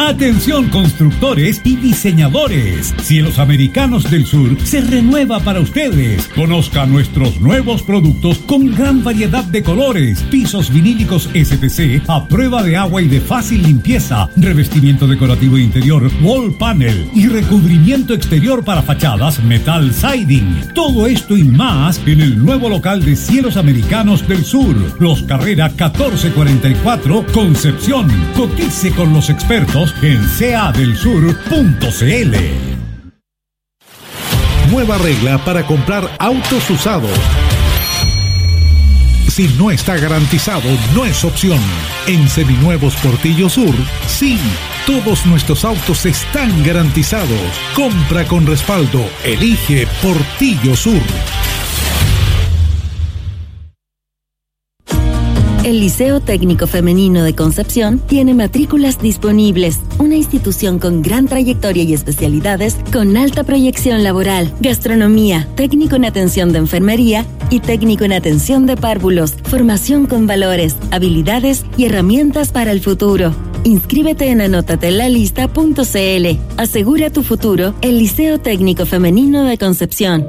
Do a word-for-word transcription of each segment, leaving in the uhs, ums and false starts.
Atención constructores y diseñadores. Cielos Americanos del Sur se renueva para ustedes. Conozca nuestros nuevos productos con gran variedad de colores. Pisos vinílicos S P C a prueba de agua y de fácil limpieza. Revestimiento decorativo interior wall panel y recubrimiento exterior para fachadas metal siding. Todo esto y más en el nuevo local de Cielos Americanos del Sur. Los Carrera catorce cuarenta y cuatro, Concepción. Cotice con los expertos en c a del sur punto c l. Nueva regla para comprar autos usados. Si no está garantizado, no es opción. En Seminuevos Portillo Sur, sí. Todos nuestros autos están garantizados. Compra con respaldo. Elige Portillo Sur. El Liceo Técnico Femenino de Concepción tiene matrículas disponibles, una institución con gran trayectoria y especialidades con alta proyección laboral, gastronomía, técnico en atención de enfermería y técnico en atención de párvulos, formación con valores, habilidades y herramientas para el futuro. Inscríbete en anotatelalista punto c l. Asegura tu futuro, el Liceo Técnico Femenino de Concepción.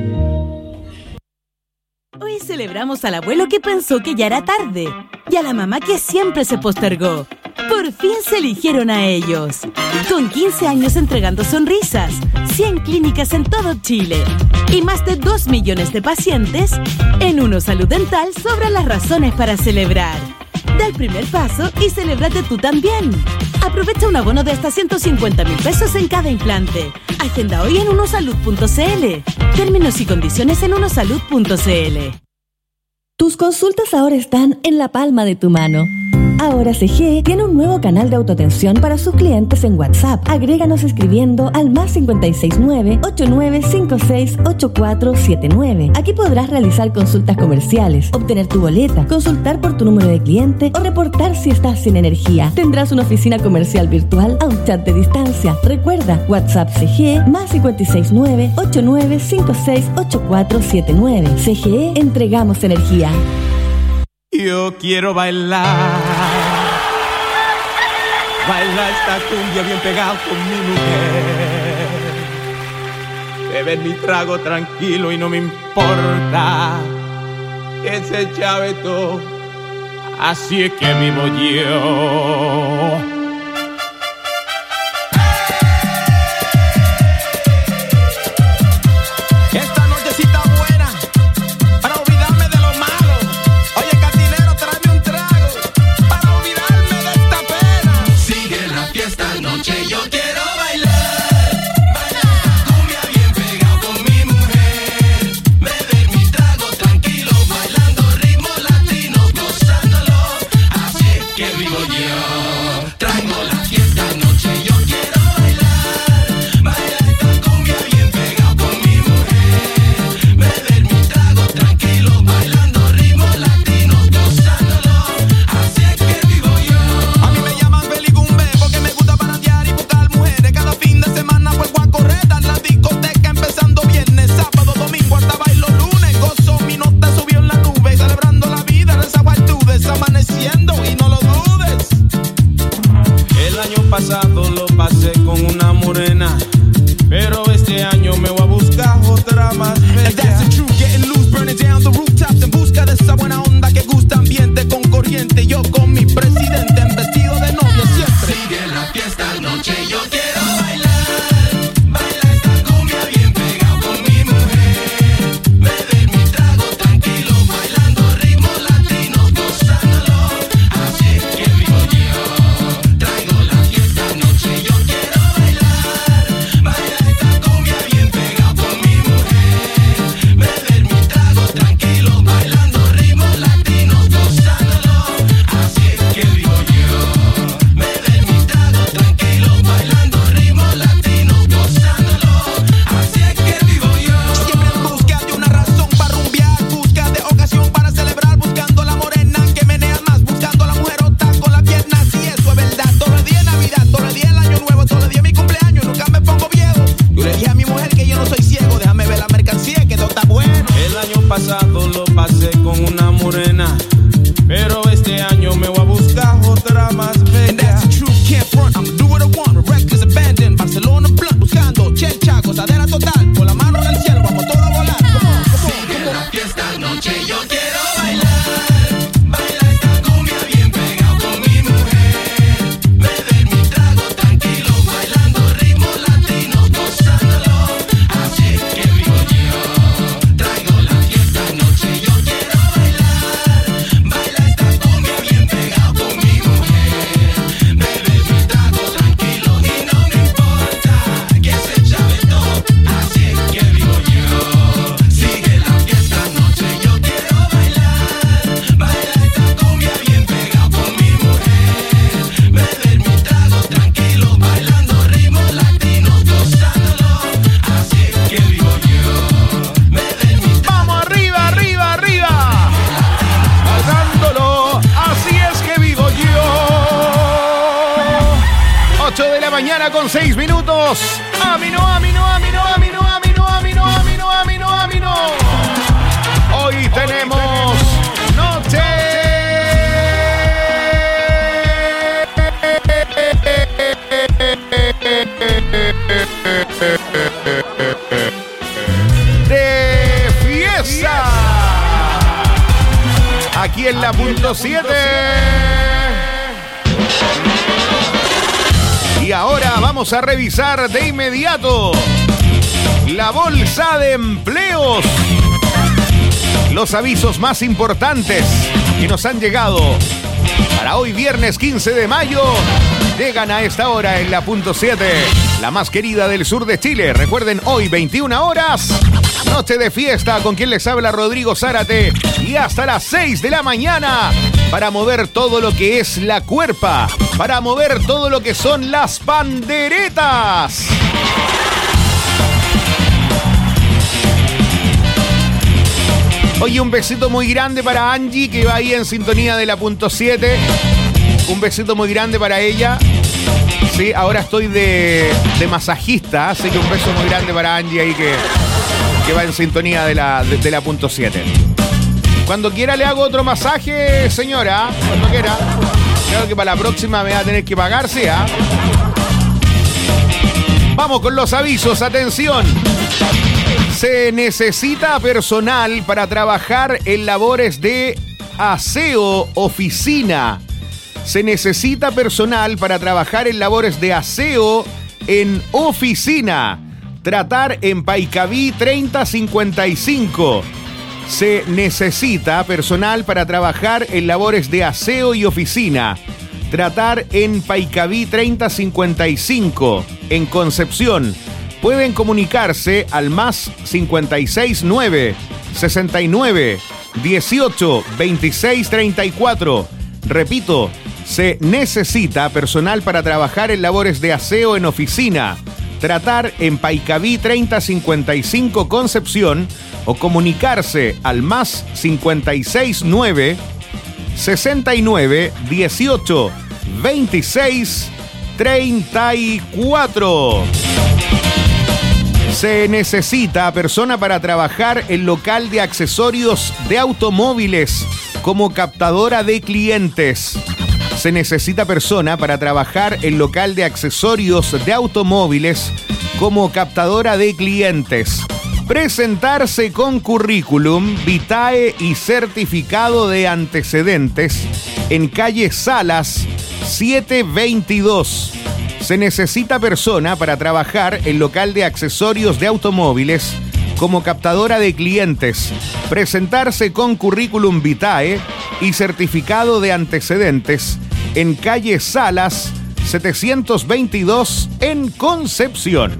Hoy celebramos al abuelo que pensó que ya era tarde y a la mamá que siempre se postergó. Por fin se eligieron a ellos. Con quince años entregando sonrisas, cien clínicas en todo Chile y más de dos millones de pacientes, en Uno Salud Dental sobran las razones para celebrar. Da el primer paso y celébrate tú también. Aprovecha un abono de hasta ciento cincuenta mil pesos en cada implante. Agenda hoy en unosalud punto c l. Términos y condiciones en unosalud punto c l. Tus consultas ahora están en la palma de tu mano. Ahora C G tiene un nuevo canal de autoatención para sus clientes en WhatsApp. Agréganos escribiendo al más cinco seis nueve, ocho nueve cinco seis, ocho cuatro siete nueve. Aquí podrás realizar consultas comerciales, obtener tu boleta, consultar por tu número de cliente o reportar si estás sin energía. Tendrás una oficina comercial virtual a un chat de distancia. Recuerda, WhatsApp C G más cinco seis nueve, ocho nueve cinco seis, ocho cuatro siete nueve. C G E, entregamos energía. Yo quiero bailar, bailar esta cumbia bien pegado con mi mujer, beber mi trago tranquilo y no me importa ese chaveto, así es que vivo yo. Pasado lo pasé con una morena, pero este año me voy a buscar otra más bella. And that's the truth, can't front, I'm do what I want. mañana con seis minutos. Amino, amino, amino, amino, amino, amino, amino, amino, amino. Hoy tenemos noche de fiesta. Aquí en la punto siete. Y ahora vamos a revisar de inmediato la bolsa de empleos. Los avisos más importantes que nos han llegado para hoy viernes quince de mayo llegan a esta hora en la punto siete, la más querida del sur de Chile. Recuerden, hoy veintiuna horas, noche de fiesta, con quien les habla Rodrigo Zárate, y hasta las seis de la mañana para mover todo lo que es la cuerpa, para mover todo lo que son las panderetas. Oye, un besito muy grande para Angie, que va ahí en sintonía de la punto siete. Un besito muy grande para ella. Sí, ahora estoy de, de masajista, así que un beso muy grande para Angie ahí que, que va en sintonía de la, de, de la punto siete. Cuando quiera le hago otro masaje, señora. Cuando quiera. Creo que para la próxima me va a tener que pagar, ¿sí? ¿eh? Vamos con los avisos, atención. Se necesita personal para trabajar en labores de aseo oficina. Se necesita personal para trabajar en labores de aseo en oficina. Tratar en Paicaví treinta cincuenta y cinco. Se necesita personal para trabajar en labores de aseo y oficina. Tratar en Paicaví treinta cincuenta y cinco. En Concepción. Pueden comunicarse al más cincuenta y seis nueve, sesenta y nueve, dieciocho, veintiséis, treinta y cuatro. Repito, se necesita personal para trabajar en labores de aseo en oficina. Tratar en Paicaví treinta cincuenta y cinco Concepción o comunicarse al más cincuenta y seis nueve, sesenta y nueve, dieciocho, veintiséis, treinta y cuatro. Se necesita persona para trabajar en local de accesorios de automóviles como captadora de clientes. Se necesita persona para trabajar en local de accesorios de automóviles como captadora de clientes. Presentarse con currículum, vitae y certificado de antecedentes en calle Salas setecientos veintidós. Se necesita persona para trabajar en local de accesorios de automóviles como captadora de clientes. Presentarse con currículum vitae y certificado de antecedentes en calle Salas setecientos veintidós en Concepción.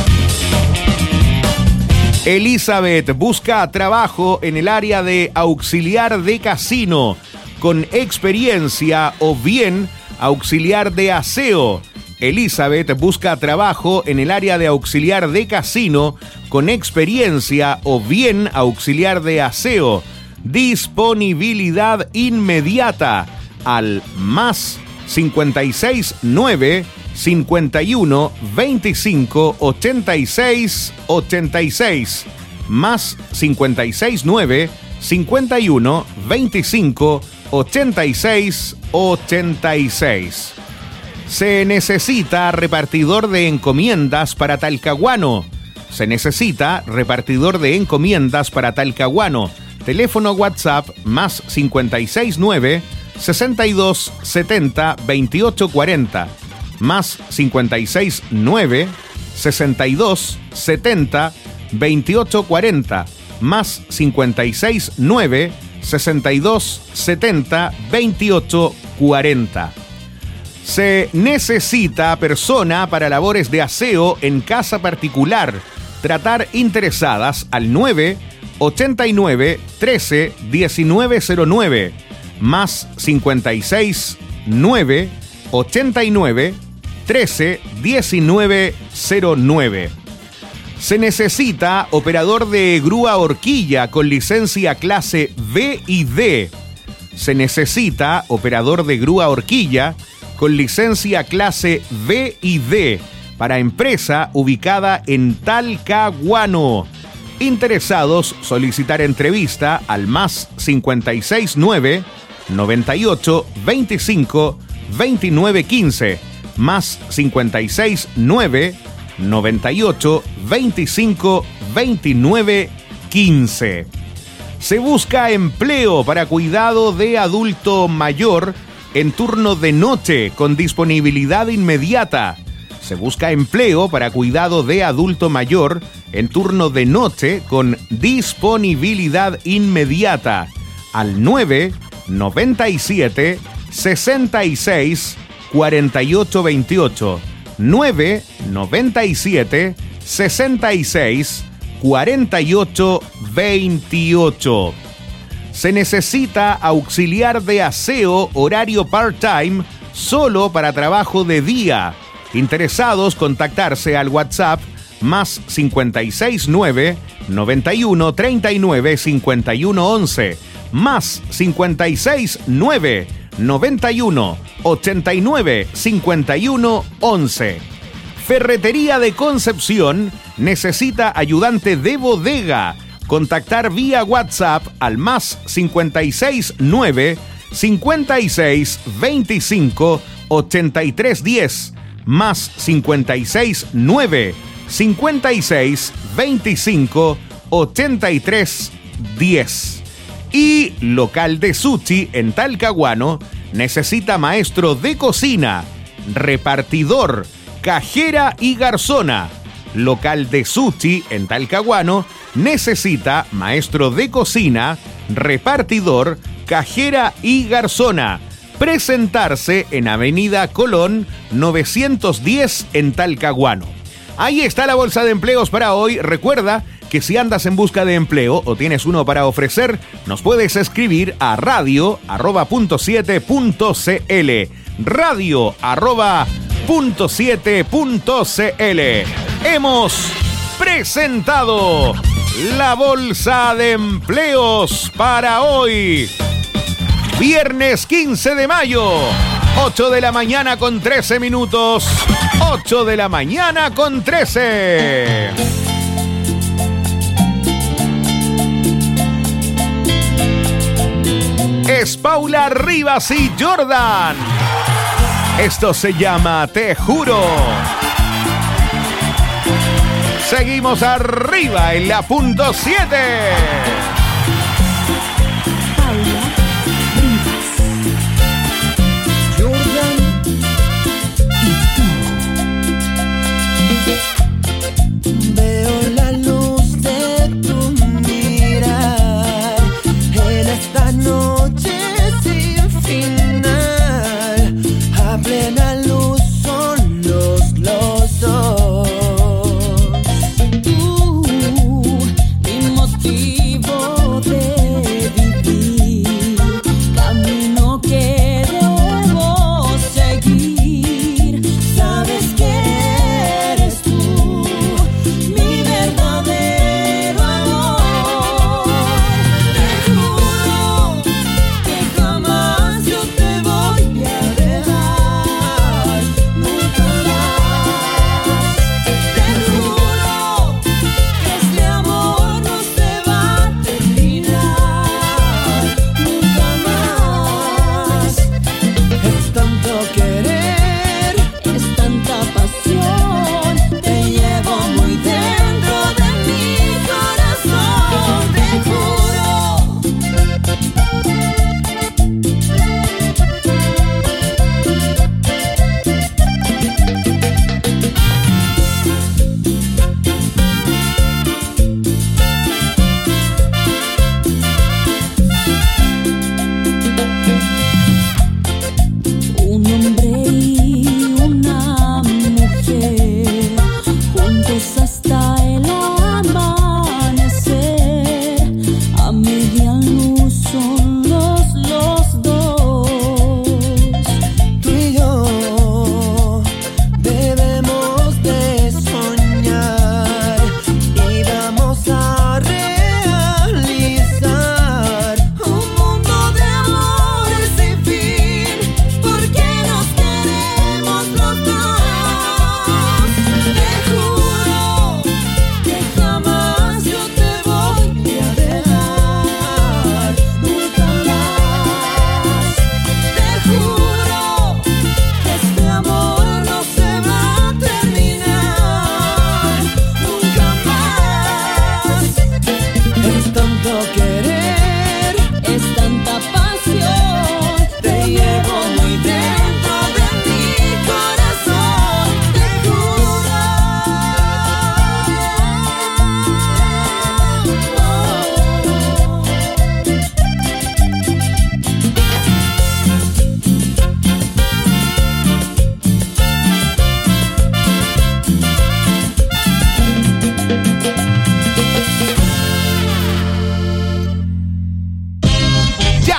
Elizabeth busca trabajo en el área de auxiliar de casino con experiencia o bien auxiliar de aseo. Elizabeth busca trabajo en el área de auxiliar de casino con experiencia o bien auxiliar de aseo. Disponibilidad inmediata al más cincuenta y seis nueve, cincuenta y uno, veinticinco, ochenta y seis, ochenta y seis. Más cincuenta y seis nueve, cincuenta y uno, veinticinco, ochenta y seis, ochenta y seis. Se necesita repartidor de encomiendas para Talcahuano. Se necesita repartidor de encomiendas para Talcahuano. Teléfono WhatsApp más cincuenta y seis nueve, sesenta y dos, setenta, veintiocho cuarenta. Más cincuenta y seis nueve, sesenta y dos, setenta, veintiocho cuarenta. Más cincuenta y seis nueve, sesenta y dos, setenta, veintiocho cuarenta. Se necesita persona para labores de aseo en casa particular. Tratar interesadas al nueve, ochenta y nueve, trece, diecinueve cero nueve. Más cincuenta y seis nueve, ochenta y nueve, trece, diecinueve cero nueve. Se necesita operador de grúa horquilla con licencia clase B y D. Se necesita operador de grúa horquilla con licencia clase B y D para empresa ubicada en Talcahuano. Interesados, solicitar entrevista al más cincuenta y seis nueve, noventa y ocho, veinticinco, veintinueve quince, más cincuenta y seis nueve, noventa y ocho, veinticinco, veintinueve quince. Se busca empleo para cuidado de adulto mayor en turno de noche con disponibilidad inmediata. Se busca empleo para cuidado de adulto mayor en turno de noche con disponibilidad inmediata al nueve noventa y siete sesenta y seis cuarenta y ocho veintiocho, nueve noventa y siete sesenta y seis cuarenta y ocho veintiocho. Se necesita auxiliar de aseo horario part-time solo para trabajo de día. Interesados, contactarse al WhatsApp más cincuenta y seis nueve, noventa y uno, treinta y nueve, cincuenta y uno once, más cincuenta y seis nueve, noventa y uno, ochenta y nueve, cincuenta y uno once. Ferretería de Concepción necesita ayudante de bodega. Contactar vía WhatsApp al más cincuenta y seis nueve, cincuenta y seis, veinticinco, ochenta y tres diez, más cincuenta y seis nueve, cincuenta y seis, veinticinco, ochenta y tres diez. Y local de sushi en Talcahuano necesita maestro de cocina, repartidor, cajera y garzona. Local de sushi en Talcahuano necesita maestro de cocina, repartidor, cajera y garzona. Presentarse en Avenida Colón novecientos diez en Talcahuano. Ahí está la bolsa de empleos para hoy. Recuerda que si andas en busca de empleo o tienes uno para ofrecer, nos puedes escribir a radio arroba punto siete punto cl. Radio arroba punto siete punto cl. Hemos presentado la bolsa de empleos para hoy. Viernes quince de mayo, ocho de la mañana con trece minutos. ocho de la mañana con trece. Es Paula Rivas y Jordan. Esto se llama Te Juro. Seguimos arriba en la punto siete. Veo la luz de tu mirar en esta noche sin final. A plena luz solos los dos. Tú, mi motivo de vivir, camino que debo seguir. Sabes que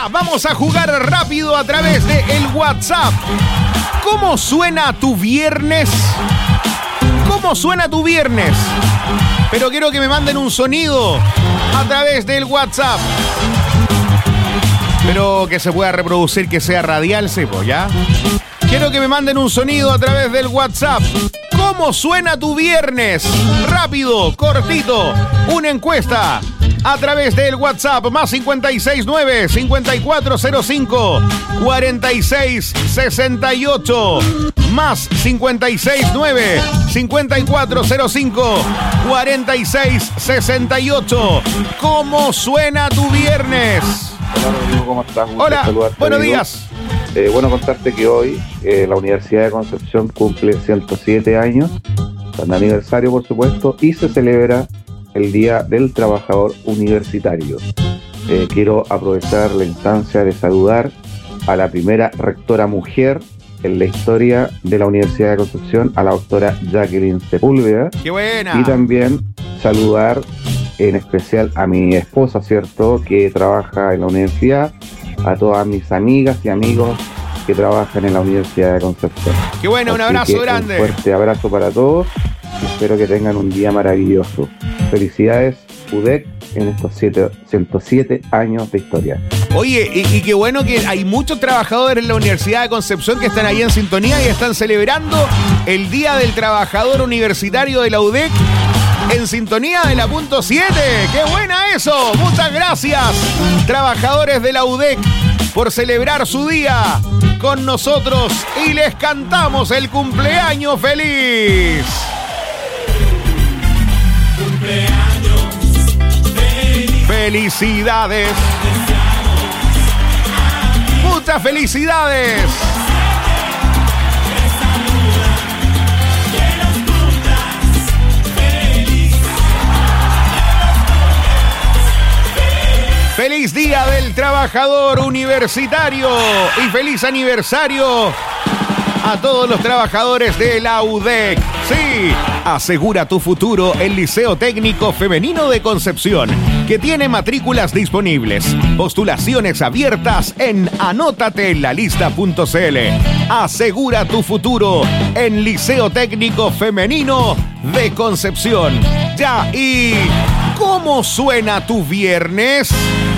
Ya, vamos a jugar rápido a través de el WhatsApp. ¿Cómo suena tu viernes? ¿Cómo suena tu viernes? Pero quiero que me manden un sonido a través del WhatsApp. Pero que se pueda reproducir, que sea radial, sepo, ¿ya? Quiero que me manden un sonido a través del WhatsApp. ¿Cómo suena tu viernes? Rápido, cortito, una encuesta a través del WhatsApp más cincuenta y seis nueve, cincuenta y cuatro cero cinco, cuarenta y seis sesenta y ocho. Más cincuenta y seis nueve, cincuenta y cuatro cero cinco, cuarenta y seis sesenta y ocho. ¿Cómo suena tu viernes? Hola Rodrigo, ¿cómo estás? Un Hola, saludarte, buenos amigo. días. Eh, bueno, contarte que hoy eh, la Universidad de Concepción cumple ciento siete años, un aniversario por supuesto, y se celebra el Día del Trabajador Universitario. Eh, quiero aprovechar la instancia de saludar a la primera rectora mujer en la historia de la Universidad de Concepción, a la doctora Jacqueline Sepúlveda. ¡Qué buena! Y también saludar en especial a mi esposa, ¿cierto?, que trabaja en la universidad, a todas mis amigas y amigos que trabajan en la Universidad de Concepción. ¡Qué bueno! Un Así abrazo que grande. Un fuerte abrazo para todos y espero que tengan un día maravilloso. Felicidades, U D E C, en estos siete, ciento siete años de historia. Oye, y, y qué bueno que hay muchos trabajadores en la Universidad de Concepción que están ahí en sintonía y están celebrando el Día del Trabajador Universitario de la U D E C en sintonía de la punto siete. ¡Qué buena eso! Muchas gracias, trabajadores de la U D E C, por celebrar su día con nosotros y les cantamos el cumpleaños feliz. Felicidades. Muchas felicidades. Feliz Día del Trabajador Universitario y feliz aniversario a todos los trabajadores de la U D E C. Sí, asegura tu futuro el Liceo Técnico Femenino de Concepción, que tiene matrículas disponibles. Postulaciones abiertas en anótate en la lista punto c l. Asegura tu futuro en Liceo Técnico Femenino de Concepción. Ya, ¿y cómo suena tu viernes?